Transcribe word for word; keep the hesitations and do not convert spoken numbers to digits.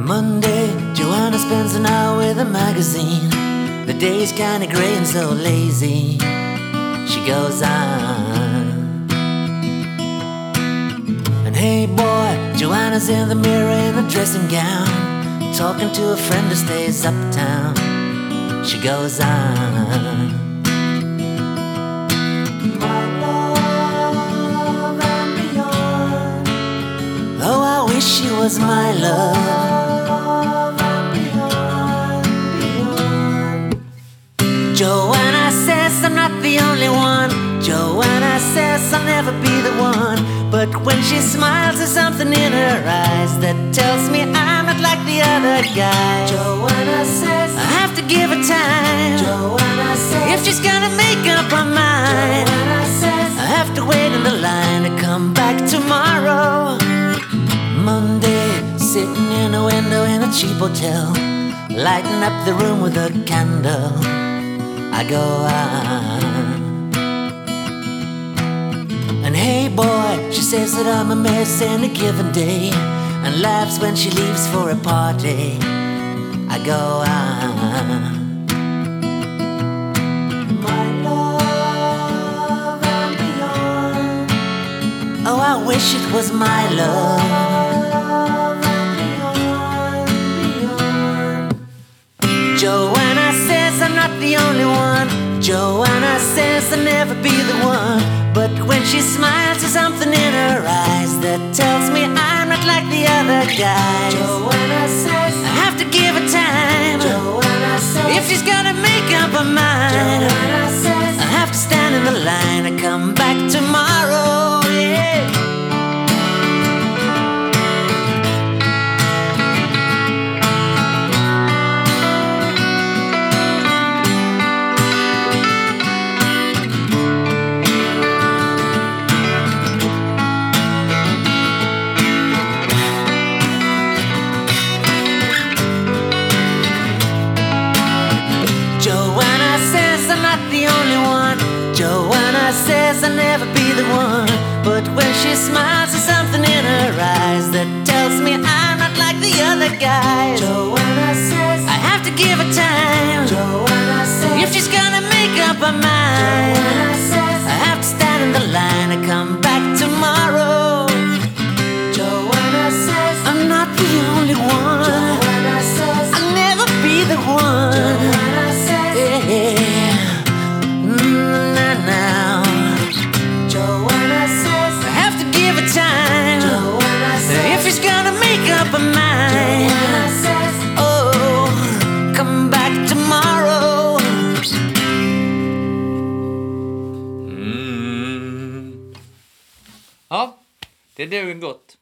Monday, Joanna spends an hour with a magazine. The day's kinda grey and so lazy. She goes on. And hey boy, Joanna's in the mirror in a dressing gown, talking to a friend who stays uptown. She goes on. My love and beyond. Oh, I wish she was my love and beyond, beyond. Joanna says I'm not the only one. Joanna says I'll never be the one. But when she smiles, there's something in her eyes that tells me I'm not like the other guys. Joanna says I have to give her time. Joanna says if she's gonna make up her mind. Joanna says I have to wait in the line to come back tomorrow. Monday, sitting in a window in a cheap hotel, lighting up the room with a candle. I go on. And hey boy, she says that I'm a mess in a given day, and laughs when she leaves for a party. I go on. My love and beyond. Oh, I wish it was my love and beyond, beyond. Joanna says I'm not the only one. Joanna says I'll never be the one. But when she smiles, there's something in her eyes that tells me I'm not like the other guys. Joanna says I have to give her time. Joanna says if she's gonna make up her mind. Joanna says I have to stand in the line and come back tomorrow. Yeah. Joanna says I'm not the only one. Joanna says I'll never be the one. But when she smiles, there's something in her eyes that tells me I'm not like the other guys. Joanna says I have to give her time. Joanna says if she's gonna make up her mind. Joanna says I have to stand in the line and come back tomorrow. Joanna says I'm not the only one. Joanna says I'll never be the one. Joanna says yeah. Now, Joanna says I have to give her time. Joanna says if she's gonna make up her mind. Joanna says oh, come back tomorrow. Mm. Ja, det duger gott.